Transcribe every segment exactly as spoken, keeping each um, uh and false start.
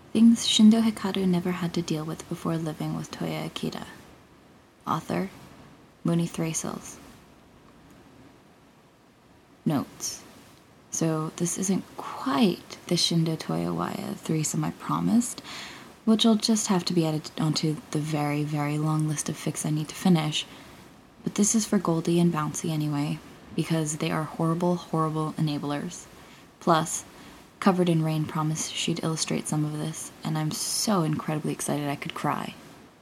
Things Shindo Hikaru never had to deal with before living with Toya Akita. Author, Mooney Thrasels. Notes. So this isn't quite the Shindo Toya Waya threesome I promised, which will just have to be added onto the very, very long list of fics I need to finish. But this is for Goldie and Bouncy anyway, because they are horrible, horrible enablers. Plus, Covered in Rain promised she'd illustrate some of this, and I'm so incredibly excited I could cry.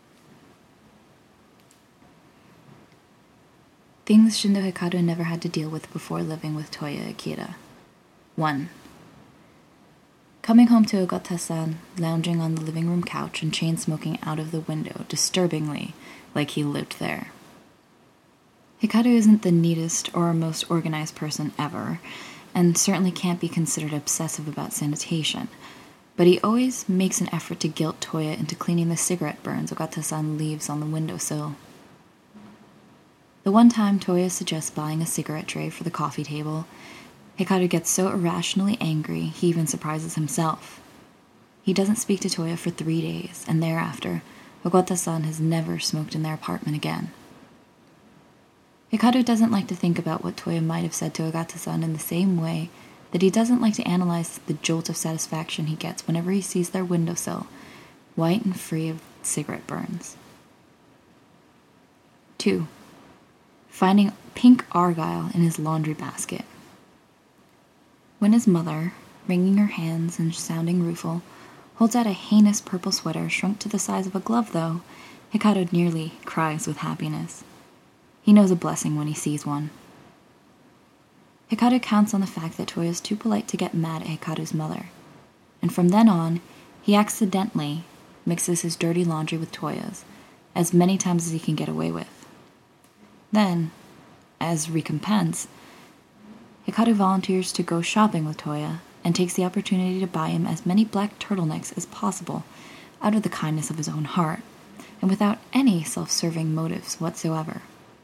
Things Shindo Hikaru never had to deal with before living with Toya Akita. one. Coming home to Ogata-san, lounging on the living room couch and chain-smoking out of the window, disturbingly, like he lived there. Hikaru isn't the neatest or most organized person ever, and certainly can't be considered obsessive about sanitation, but he always makes an effort to guilt Toya into cleaning the cigarette burns Ogata-san leaves on the windowsill. The one time Toya suggests buying a cigarette tray for the coffee table, Hikaru gets so irrationally angry he even surprises himself. He doesn't speak to Toya for three days, and thereafter, Ogata-san has never smoked in their apartment again. Hikaru doesn't like to think about what Toya might have said to Ogata-san in the same way that he doesn't like to analyze the jolt of satisfaction he gets whenever he sees their windowsill, white and free of cigarette burns. two. Finding pink argyle in his laundry basket. When his mother, wringing her hands and sounding rueful, holds out a heinous purple sweater shrunk to the size of a glove, though, Hikaru nearly cries with happiness. He knows a blessing when he sees one. Hikaru counts on the fact that Toya is too polite to get mad at Hikaru's mother, and from then on, he accidentally mixes his dirty laundry with Toya's, as many times as he can get away with. Then, as recompense, Hikaru volunteers to go shopping with Toya and takes the opportunity to buy him as many black turtlenecks as possible out of the kindness of his own heart, and without any self-serving motives whatsoever.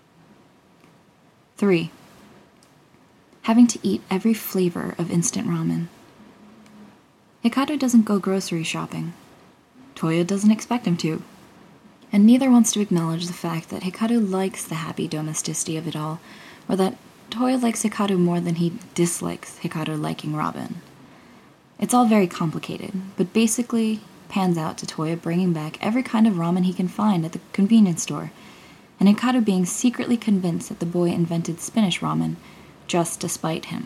three. Having to eat every flavor of instant ramen. Hikaru doesn't go grocery shopping. Toya doesn't expect him to. And neither wants to acknowledge the fact that Hikaru likes the happy domesticity of it all, or that Toya likes Hikaru more than he dislikes Hikaru liking ramen. It's all very complicated, but basically pans out to Toya bringing back every kind of ramen he can find at the convenience store, and Hikaru being secretly convinced that the boy invented spinach ramen just to spite him.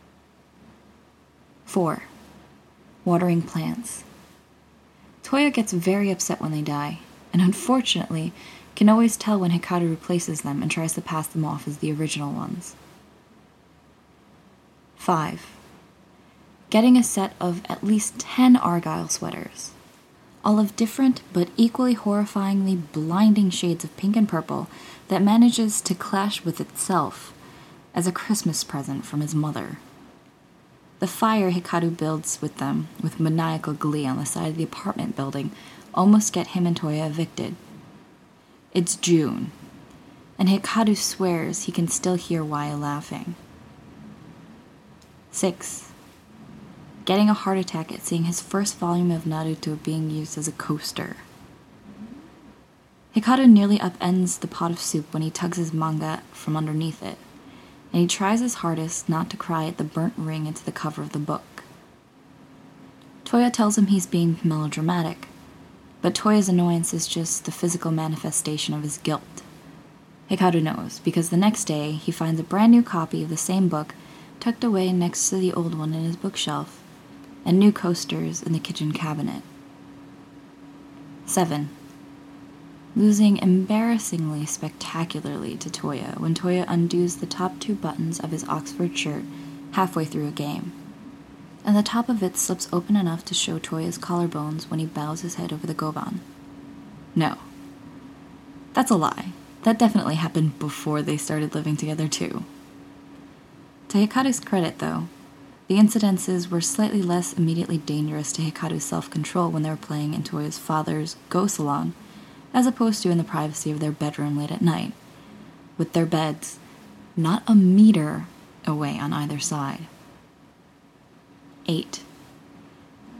four. Watering plants. Toya gets very upset when they die, and unfortunately can always tell when Hikaru replaces them and tries to pass them off as the original ones. five. Getting a set of at least ten Argyle sweaters, all of different but equally horrifyingly blinding shades of pink and purple that manages to clash with itself as a Christmas present from his mother. The fire Hikaru builds with them with maniacal glee on the side of the apartment building almost get him and Toya evicted. It's June, and Hikaru swears he can still hear Waya laughing. six. Getting a heart attack at seeing his first volume of Naruto being used as a coaster. Hikaru nearly upends the pot of soup when he tugs his manga from underneath it, and he tries his hardest not to cry at the burnt ring into the cover of the book. Toya tells him he's being melodramatic, but Toya's annoyance is just the physical manifestation of his guilt. Hikaru knows, because the next day he finds a brand new copy of the same book tucked away next to the old one in his bookshelf, and new coasters in the kitchen cabinet. seven. Losing embarrassingly spectacularly to Toya when Toya undoes the top two buttons of his Oxford shirt halfway through a game, and the top of it slips open enough to show Toya's collarbones when he bows his head over the goban. No. That's a lie. That definitely happened before they started living together, too. To Hikaru's credit, though, the incidences were slightly less immediately dangerous to Hikaru's self-control when they were playing in Toya's father's Go Salon, as opposed to in the privacy of their bedroom late at night, with their beds not a meter away on either side. eight.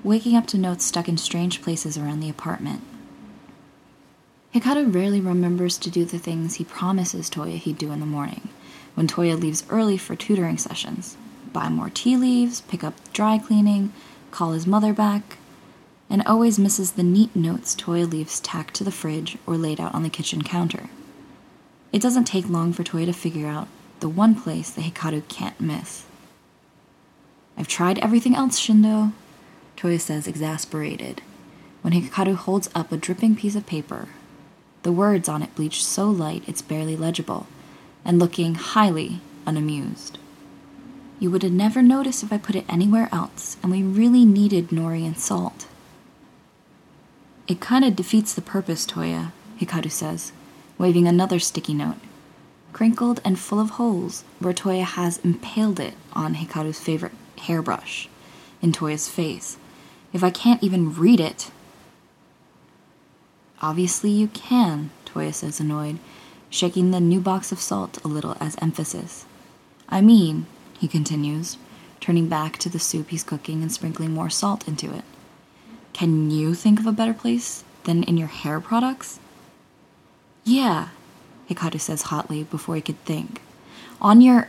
waking up to notes stuck in strange places around the apartment. Hikaru rarely remembers to do the things he promises Toya he'd do in the morning, when Toya leaves early for tutoring sessions. Buy more tea leaves, pick up dry cleaning, call his mother back, and always misses the neat notes Toya leaves tacked to the fridge or laid out on the kitchen counter. It doesn't take long for Toya to figure out the one place that Hikaru can't miss. "I've tried everything else, Shindo," Toya says, exasperated, when Hikaru holds up a dripping piece of paper, the words on it bleached so light it's barely legible, and looking highly unamused. "You would have never noticed if I put it anywhere else, and we really needed nori and salt." "It kinda defeats the purpose, Toya," Hikaru says, waving another sticky note, crinkled and full of holes, where Toya has impaled it on Hikaru's favorite hairbrush, in Toya's face. "If I can't even read it." "Obviously you can," Toya says, annoyed, shaking the new box of salt a little as emphasis. "I mean," he continues, turning back to the soup he's cooking and sprinkling more salt into it, "can you think of a better place than in your hair products?" "Yeah," Hikaru says hotly before he could think. "On your..."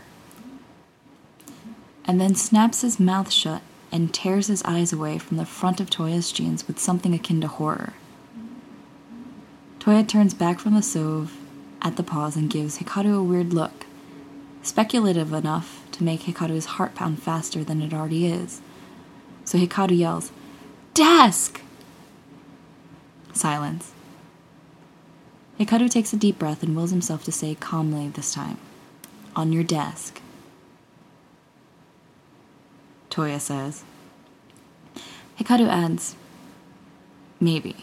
and then snaps his mouth shut and tears his eyes away from the front of Toya's jeans with something akin to horror. Toya turns back from the stove at the pause and gives Hikaru a weird look, speculative enough to make Hikaru's heart pound faster than it already is. So Hikaru yells, "Desk!" Silence. Hikaru takes a deep breath and wills himself to say calmly this time, "On your desk." Toya says. Hikaru adds, "Maybe."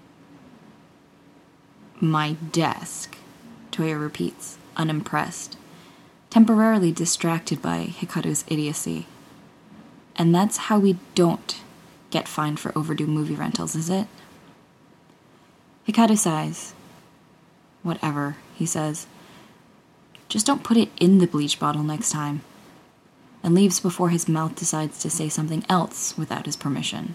"My desk," Toya repeats, unimpressed, temporarily distracted by Hikaru's idiocy. "And that's how we don't get fined for overdue movie rentals, is it?" Hikaru sighs. "Whatever," he says. "Just don't put it in the bleach bottle next time," and leaves before his mouth decides to say something else without his permission.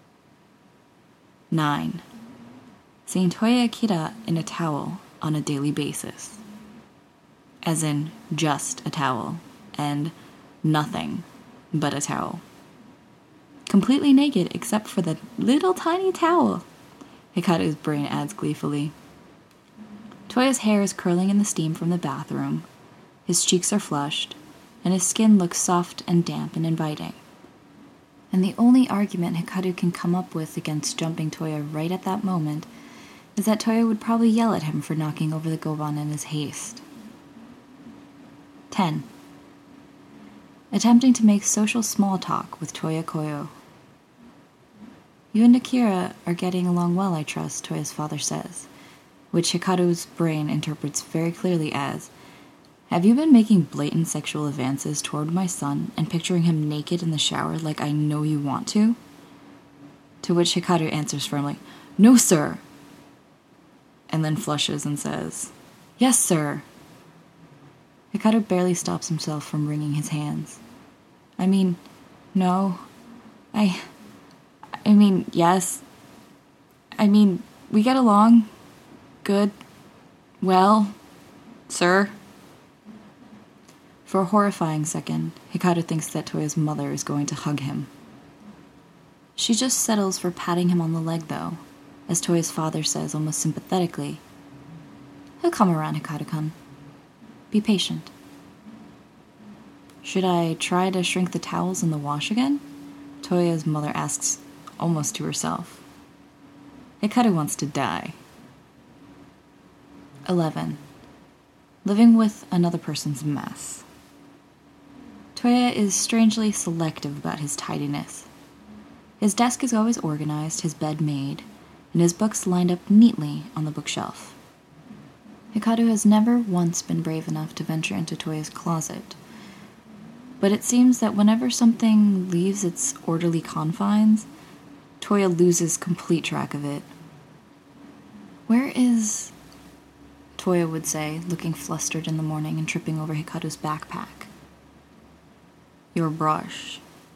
nine. Seeing Toya Akira in a towel on a daily basis. As in, just a towel, and nothing but a towel. Completely naked except for the little tiny towel, Hikaru's brain adds gleefully. Toya's hair is curling in the steam from the bathroom, his cheeks are flushed, and his skin looks soft and damp and inviting. And the only argument Hikaru can come up with against jumping Toya right at that moment is that Toya would probably yell at him for knocking over the goban in his haste. ten. Attempting to make social small talk with Toya Koyo. "You and Akira are getting along well, I trust," Toya's father says, which Hikaru's brain interprets very clearly as, "Have you been making blatant sexual advances toward my son and picturing him naked in the shower like I know you want to?" To which Hikaru answers firmly, "No, sir," and then flushes and says, "Yes, sir." Hikaru barely stops himself from wringing his hands. I mean, no. I... I mean, yes. I mean, we get along. Good. Well, sir. For a horrifying second, Hikaru thinks that Toya's mother is going to hug him. She just settles for patting him on the leg, though, as Toya's father says almost sympathetically, "He'll come around, Hikaru-kun. Be patient." "Should I try to shrink the towels in the wash again?" Toya's mother asks, almost to herself. Hikaru wants to die. eleven. Living with another person's mess. Toya is strangely selective about his tidiness. His desk is always organized, his bed made, and his books lined up neatly on the bookshelf. Hikaru has never once been brave enough to venture into Toya's closet, but it seems that whenever something leaves its orderly confines, Toya loses complete track of it. "Where is..." Toya would say, looking flustered in the morning and tripping over Hikaru's backpack. "Your brush,"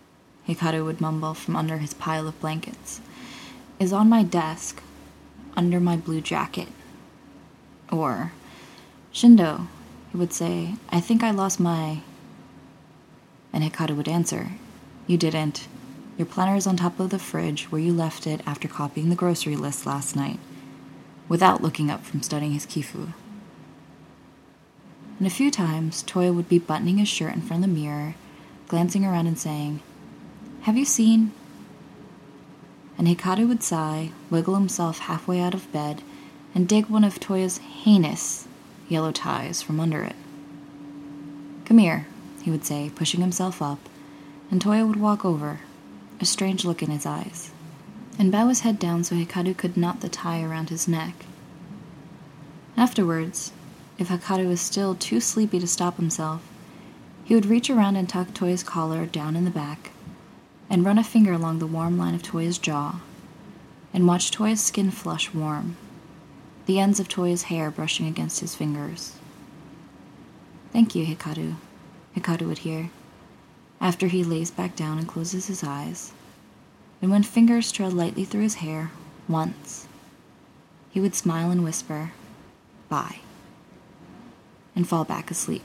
Hikaru would mumble from under his pile of blankets, is on my desk, under my blue jacket. Or, Shindo, he would say, I think I lost my... And Hikaru would answer, you didn't. Your planner is on top of the fridge where you left it after copying the grocery list last night, without looking up from studying his kifu. And a few times, Toya would be buttoning his shirt in front of the mirror, glancing around and saying, have you seen? And Hikaru would sigh, wiggle himself halfway out of bed, and dig one of Toya's heinous yellow ties from under it. Come here, he would say, pushing himself up, and Toya would walk over, a strange look in his eyes, and bow his head down so Hikaru could knot the tie around his neck. Afterwards, if Hikaru was still too sleepy to stop himself, he would reach around and tuck Toya's collar down in the back, and run a finger along the warm line of Toya's jaw, and watch Toya's skin flush warm, the ends of Toya's hair brushing against his fingers. Thank you, Hikaru, Hikaru would hear, after he lays back down and closes his eyes, and when fingers trailed lightly through his hair, once, he would smile and whisper, bye, and fall back asleep.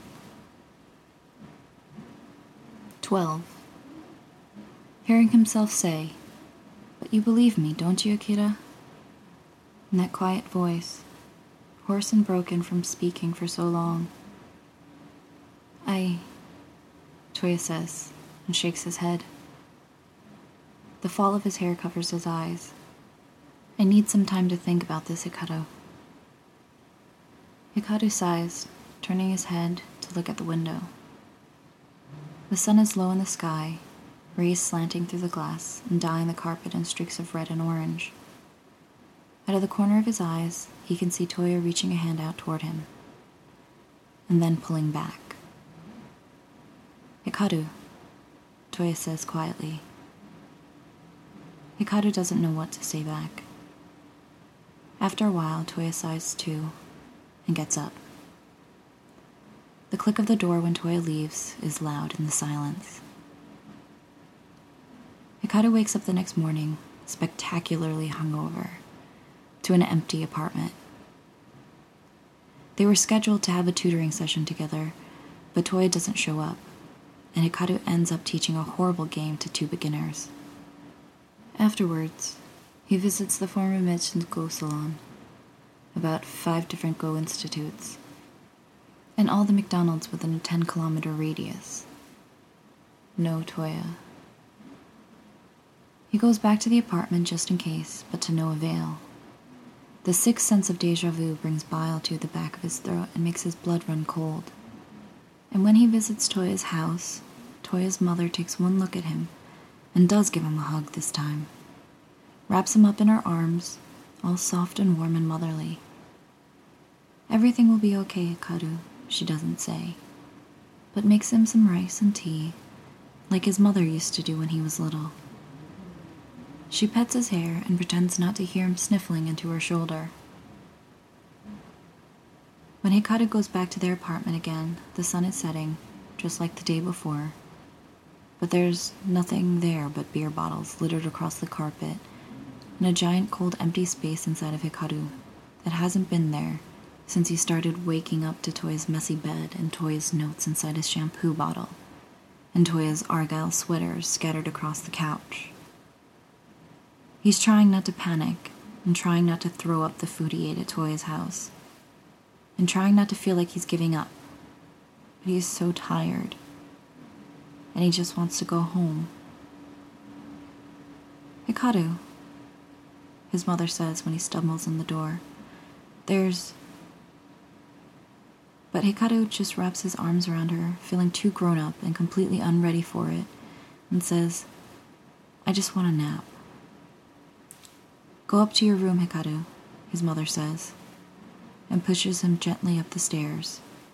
Twelve. Hearing himself say, but you believe me, don't you, Akira? In that quiet voice, hoarse and broken from speaking for so long. I... Toya says, and shakes his head. The fall of his hair covers his eyes. I need some time to think about this, Hikaru. Hikaru sighs, turning his head to look at the window. The sun is low in the sky, rays slanting through the glass and dyeing the carpet in streaks of red and orange. Out of the corner of his eyes, he can see Toya reaching a hand out toward him, and then pulling back. Hikaru, Toya says quietly. Hikaru doesn't know what to say back. After a while, Toya sighs too, and gets up. The click of the door when Toya leaves is loud in the silence. Hikaru wakes up the next morning, spectacularly hungover, to an empty apartment. They were scheduled to have a tutoring session together, but Toya doesn't show up, and Hikaru ends up teaching a horrible game to two beginners. Afterwards, he visits the former mentioned Go salon, about five different Go institutes, and all the McDonald's within a ten-kilometer radius. No Toya. He goes back to the apartment just in case, but to no avail. The sixth sense of déjà vu brings bile to the back of his throat and makes his blood run cold. And when he visits Toya's house, Toya's mother takes one look at him and does give him a hug this time. Wraps him up in her arms, all soft and warm and motherly. Everything will be okay, Hikaru, she doesn't say, but makes him some rice and tea, like his mother used to do when he was little. She pets his hair and pretends not to hear him sniffling into her shoulder. When Hikaru goes back to their apartment again, the sun is setting, just like the day before. But there's nothing there but beer bottles littered across the carpet, and a giant cold empty space inside of Hikaru that hasn't been there since he started waking up to Toya's messy bed and Toya's notes inside his shampoo bottle, and Toya's argyle sweaters scattered across the couch. He's trying not to panic, and trying not to throw up the food he ate at Toya's house, and trying not to feel like he's giving up. But he's so tired, and he just wants to go home. Hikaru, his mother says when he stumbles in the door, there's... But Hikaru just wraps his arms around her, feeling too grown up and completely unready for it, and says, I just want a nap. Go up to your room, Hikaru, his mother says, and pushes him gently up the stairs.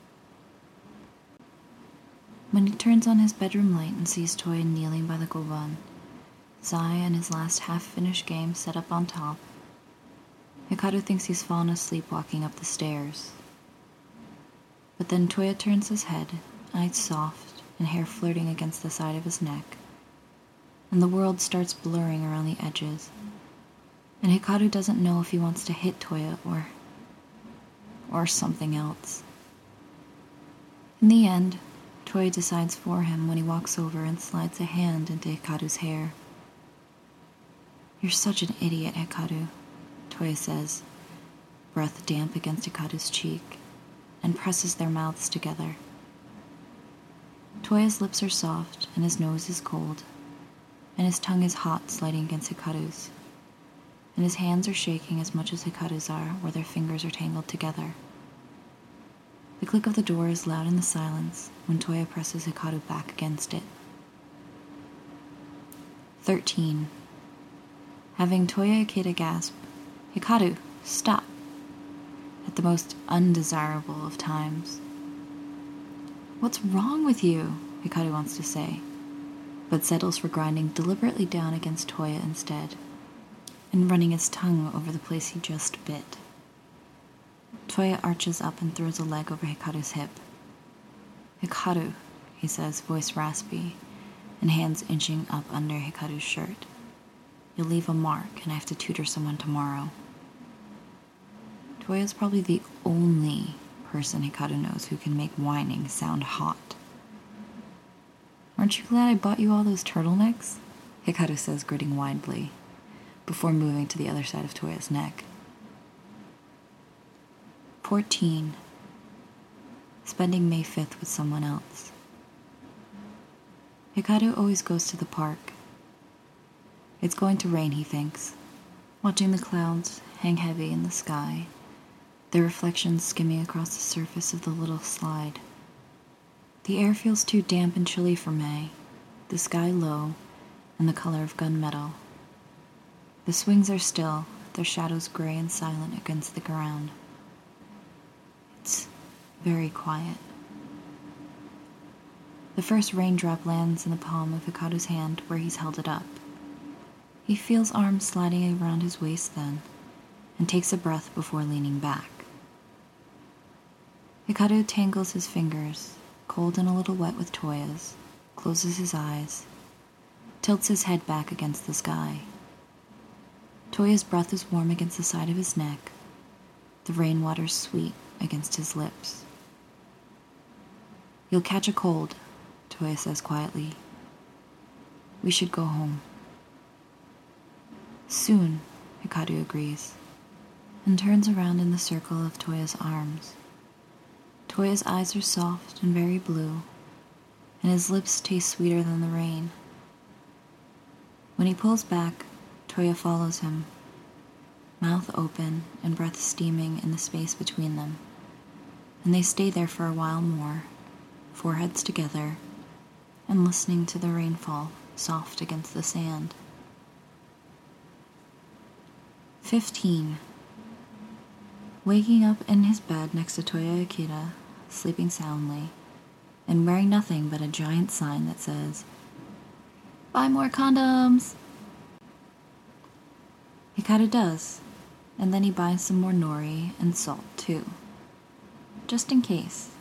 When he turns on his bedroom light and sees Toya kneeling by the goban, Zai and his last half-finished game set up on top, Hikaru thinks he's fallen asleep walking up the stairs. But then Toya turns his head, eyes soft and hair flirting against the side of his neck, and the world starts blurring around the edges, and Hikaru doesn't know if he wants to hit Toya or... or something else. In the end, Toya decides for him when he walks over and slides a hand into Hikaru's hair. "You're such an idiot, Hikaru," Toya says, breath damp against Hikaru's cheek, and presses their mouths together. Toya's lips are soft, and his nose is cold, and his tongue is hot sliding against Hikaru's, and his hands are shaking as much as Hikaru's are where their fingers are tangled together. The click of the door is loud in the silence when Toya presses Hikaru back against it. Thirteen. Having Toya Ikeda gasp, "Hikaru, stop!" at the most undesirable of times. "What's wrong with you?" Hikaru wants to say, but settles for grinding deliberately down against Toya instead, and running his tongue over the place he just bit. Toya arches up and throws a leg over Hikaru's hip. "Hikaru," he says, voice raspy, and hands inching up under Hikaru's shirt. "You'll leave a mark, and I have to tutor someone tomorrow." Toya's probably the only person Hikaru knows who can make whining sound hot. "Aren't you glad I bought you all those turtlenecks?" Hikaru says, gritting widely, before moving to the other side of Toya's neck. Fourteen. Spending May fifth with someone else. Hikaru always goes to the park. It's going to rain, he thinks, watching the clouds hang heavy in the sky, their reflections skimming across the surface of the little slide. The air feels too damp and chilly for May, the sky low and the color of gunmetal. The swings are still, their shadows gray and silent against the ground. It's very quiet. The first raindrop lands in the palm of Hikaru's hand where he's held it up. He feels arms sliding around his waist then, and takes a breath before leaning back. Hikaru tangles his fingers, cold and a little wet with Toya's, closes his eyes, tilts his head back against the sky. Toya's breath is warm against the side of his neck, the rainwater sweet against his lips. "You'll catch a cold," Toya says quietly. "We should go home." "Soon," Hikaru agrees, and turns around in the circle of Toya's arms. Toya's eyes are soft and very blue, and his lips taste sweeter than the rain. When he pulls back, Toya follows him, mouth open and breath steaming in the space between them, and they stay there for a while more, foreheads together, and listening to the rainfall soft against the sand. Fifteen. Waking up in his bed next to Toya Ikeda, sleeping soundly, and wearing nothing but a giant sign that says, "Buy more condoms!" Hikaru does, and then he buys some more nori and salt too, just in case.